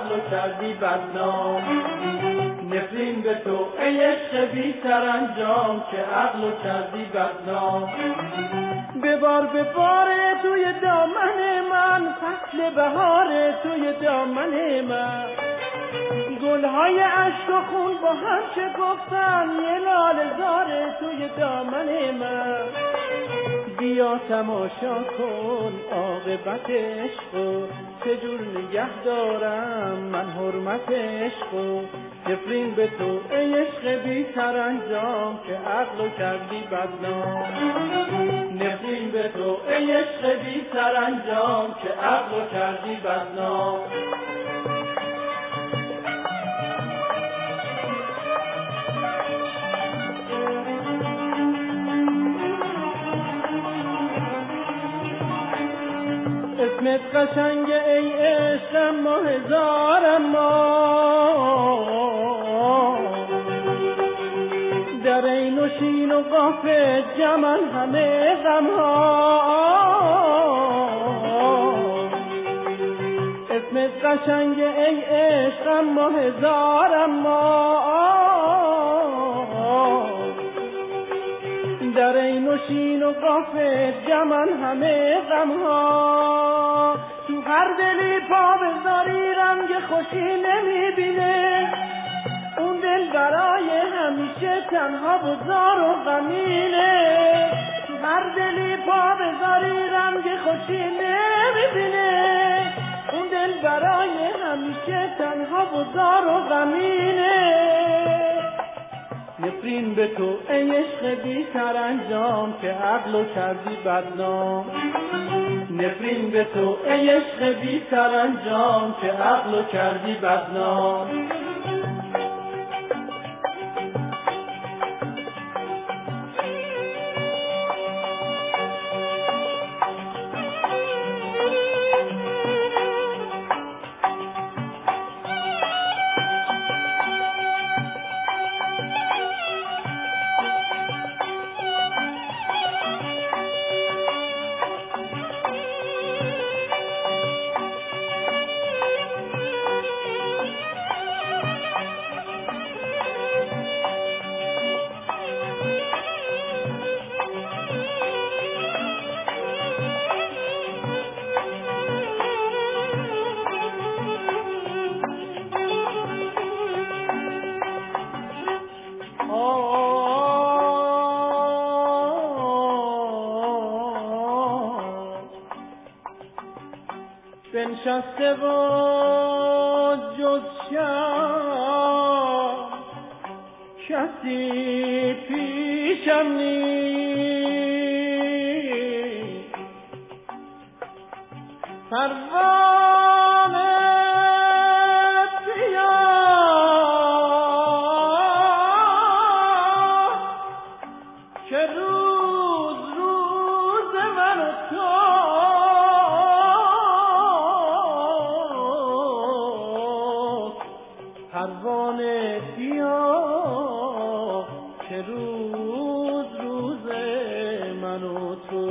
عقل و کردی بدنام. نفرین به تو ای عشق بی سرانجام که عقل و کردی بدنام. ببار توی دامن من، فصل بهار توی دامن من، گلهای عشق و خون با هم شکفتن، یه لاله زار توی دامن من. بیا تماشا کن عاقبت عشق، چجور نگه دارم من حرمت عشق. نفرین به تو ای عشق بی سرانجام که عقل و کردی بدنام. نفرین به تو ای عشق بی سرانجام که عقل و کردی بدنام. اسمت قشنگه ای عشق اما هزار اما، در این و شین و قاف جمن همه غمها. اسمت قشنگه ای عشق اما هزار اما، در این و شین و قاف جمن همه غمها. تو هر دلی پا بذاری رنگ خوشی نمیبینه، اون دل برای همیشه تنها و زار و غمینه. تو هر دلی پا بذاری رنگ خوشی نمیبینه، اون دل برای همیشه تنها و زار و غمینه. نفرین به تو ای عشق بی سرانجام که عقل و کردی بدنام. نفرین به تو ای عشق بی سرانجام که عقل و کردی بدنام. بنشسته و جز شم کسی پیشم نیست، پروانه بیا که روز من و تو پروانه بیا که روز من و تو.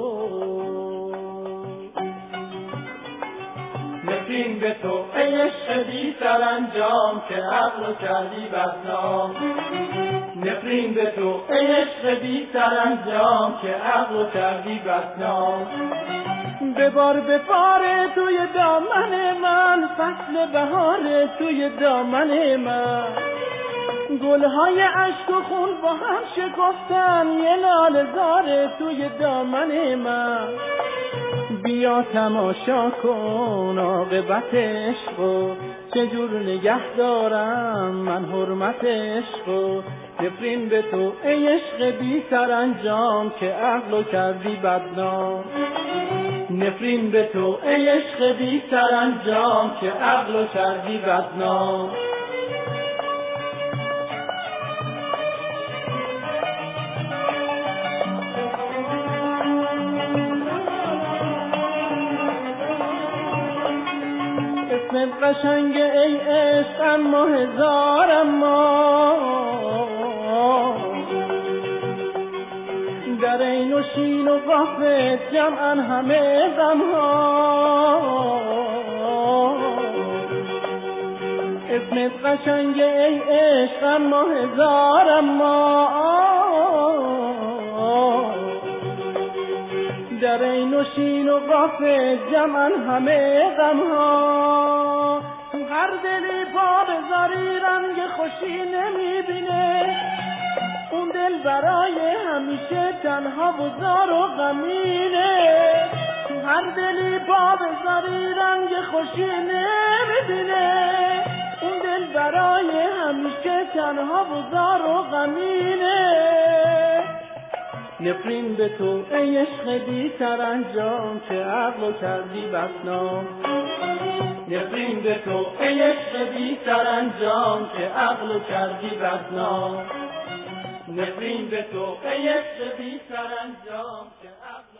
نفرین به تو ای عشق بی سرانجام که عقل و کردی بدنام. نفرین به تو ای عشق بی سرانجام که عقل و کردی بدنام. ببار توی دامن من، فصل بهار توی دامن من، گلهای عشق و خون با هم شکفتن، یه لاله زار توی دامن من. بیا تماشا کن عاقبت عشق، چجور نگه دارم من حرمت عشق. نفرین به تو ای عشق بی سرانجام که عقل کردی بدنام. نفرین به تو ای عشق بی سرانجام که عقل کردی بدنام. اسمت قشنگه ای عشق اما هزار اما، در این و شین و قاف جمعن همه غمها. اسمت قشنگه ای عشق اما هزار اما در این و شین و قاف جمعن همه غمها تو هر دلی پا بذاری رنگ خوشی نمیبینه اون دل برای همیشه تنها و زار و غمینه تو هر دلی پا بذاری رنگ خوشی نمیبینه اون دل برای همیشه تنها و زار و غمینه نفرین به تو ای عشق بی سرانجام که عقل کردی بدنام نفرین به تو ای عشق بی سرانجام که عقل کردی بدنام نفرین به تو ای عشق بی سرانجام که عقل